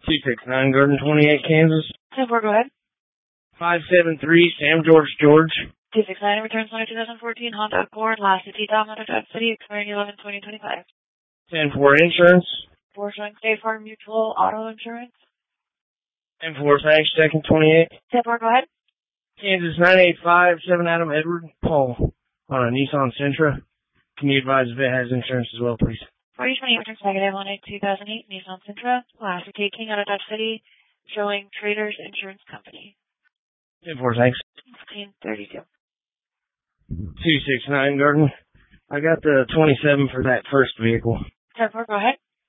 269 Garden 28, Kansas. 10-4, go ahead. 573 Sam George George. 269 returns on 2014 Honda Accord, last city Dom out of Dodge City, expiring 11/2025. 10-4 insurance. 4 showing State Farm Mutual Auto Insurance. 10-4 thanks, second 28. 10-4, go ahead. Kansas 985 7 Adam Edward Paul on a Nissan Sentra. Can you advise if it has insurance as well, please? 4028 returns negative on a 2008 Nissan Sentra, last city King out of Dodge City, showing Traders Insurance Company. 10-4 thanks. 1632. 269 Garden. I got the 27 for that first vehicle. 10-4, go ahead.